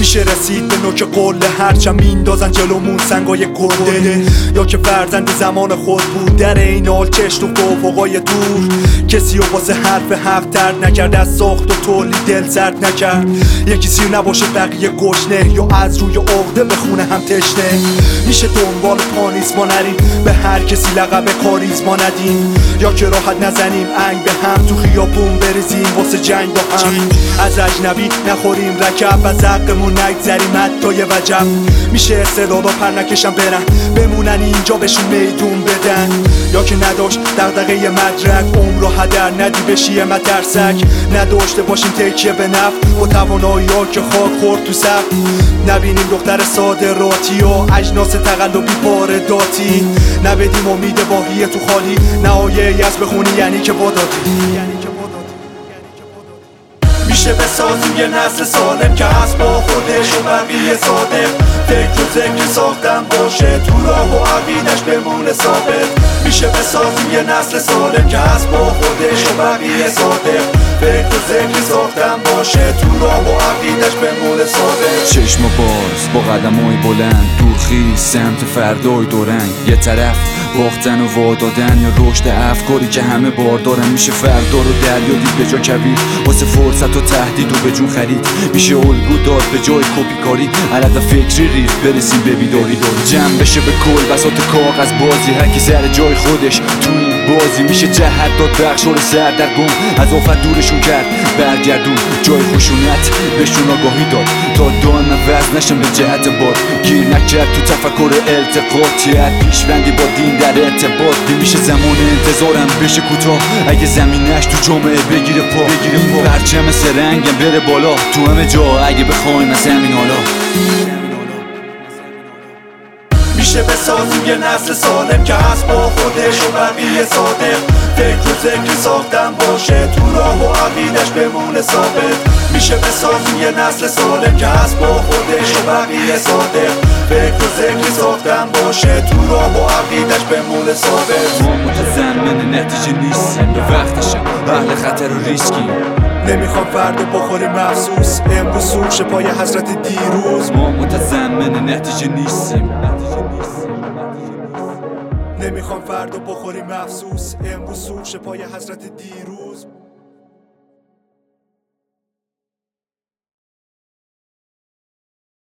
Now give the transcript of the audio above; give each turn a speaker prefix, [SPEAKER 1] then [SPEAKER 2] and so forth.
[SPEAKER 1] میشه رسید به نوک قله، هرچند میندازن جلومون سنگای گرده. یا که فرزند زمان خود بود، در این حال چشت و افقای دور. کسی و واسه حرف حق ترد نکرد، از ساخت و تولید دل سرد نکرد. یکی سیر نباشه بقیه گشنه، یا از روی عقده بخونه هم تشنه. میشه دنبال پانیز ما نریم، به هر کسی لقب کاریزما ندیم. یا که راحت نزنیم انگ به هم، تو خیابون بریزیم واسه جنگ با هم. از اجنبی نخوریم رکب، از حقمون نگذریم حتی یه وجب. میشه استعدادا پر نکشن برن، بمونن اینجا بهشون میدون بدن. یا که نداشت دغدغه مدرک، عمر رو هدر ندی بشی مترسک. نداشته باشیم تکیه به نفت و توانایی ها که خاک خورد تو صف. نبینیم دختر صادراتی و اجناس تقلبی وارداتی. نبدیم امید واهی تو خالی، نهایه از بخونی یعنی که وادادی. میشه بسازیم یه نسل سالم که هست با خودش و بقیه صادق. فکر و ذکر ساختن باشه، تو راه و عقیدش بمونه ثابت. میشه بسازیم یه نسل سالم که هست با خودش و بقیه صادق. فکر و ذکر ساختن باشه، تو راه و عقیدش بمونه ثابت.
[SPEAKER 2] چشم باز با قدمای بلند، دورخی سمت فردای دورنگ. یه طرف باختن و وادادن، یا رشد افکاری که همه بار دارن. میشه فردا رو دریا دید به جا کویر، واسه فرصت و تهدید و به جون خرید. میشه الگو داد به جای کپی کاری، علت فکری ریخت برسیم به بیداری. جمع بشه به کل بساط کاغذ بازی، هر کی سر جای خودش تو این بازی. میشه جهت داد بخش رو سردرگم، از آفت دورشون کرد برگردون. جای خشونت بهشون آگاهی داد تا دائم وزن نشن به جهت باد. گیر نکرد تو تفکر التقاطیت، پیشبندی با دین در ارتباط. میشه زمان انتظارم بشه کوتاه، اگه زمینش تو جامعه بگیره پا. پرچم سرنگم بره بالا تو همه جا، اگه بخوایم از همین حالا.
[SPEAKER 1] میشه بسازیم یه نسل سالم که هست با خودش و بقیه صادق. فکر و ذکر ساختن باشه، تو راه و عقیدش بمونه ثابت. میشه بسازیم یه نسل سالم که هست با خودش و بقیه صادق. فکر و ذکر ساختن باشه، تو راه و عقیدش بمونه ثابت.
[SPEAKER 2] ما متضمن نتیجه نیستیم، به وقتشم اهل خطر و ریسکیم.
[SPEAKER 1] نمیخوام فردا بخوریم افسوس، امروز سوخش پای حضرت دیروز.
[SPEAKER 2] ما متضمن نتیجه نیستیم.
[SPEAKER 1] نمیخوام فردا بخوریم افسوس، امروز سوخش پای حضرت دیروز.